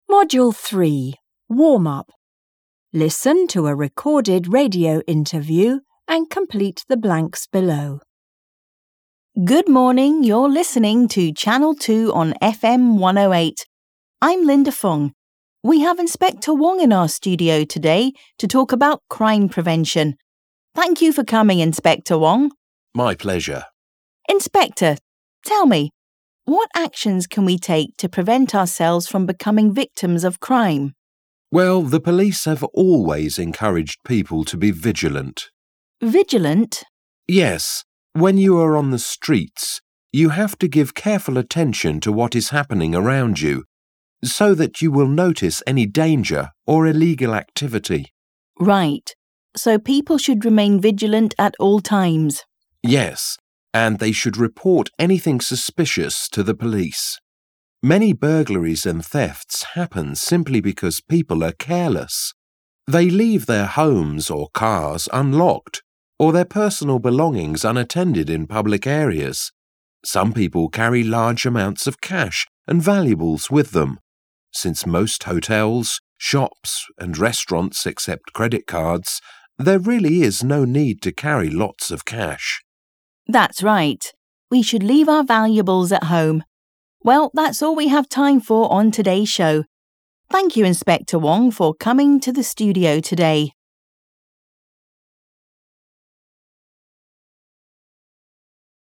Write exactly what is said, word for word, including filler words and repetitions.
Module three. Warm-up. Listen to a recorded radio interview and complete the blanks below. Good morning, you're listening to Channel two on F M one oh eight. I'm Linda Fong. We have Inspector Wong in our studio today to talk about crime prevention. Thank you for coming, Inspector Wong. My pleasure. Inspector, tell me, what actions can we take to prevent ourselves from becoming victims of crime? Well, the police have always encouraged people to be vigilant. Vigilant? Yes, when you are on the streets, you have to give careful attention to what is happening around you, so that you will notice any danger or illegal activity. Right. So people should remain vigilant at all times. Yes, and they should report anything suspicious to the police. Many burglaries and thefts happen simply because people are careless. They leave their homes or cars unlocked, or their personal belongings unattended in public areas. Some people carry large amounts of cash and valuables with them. Since most hotels, shops and restaurants accept credit cards, there really is no need to carry lots of cash. That's right. We should leave our valuables at home. Well, that's all we have time for on today's show. Thank you, Inspector Wong, for coming to the studio today.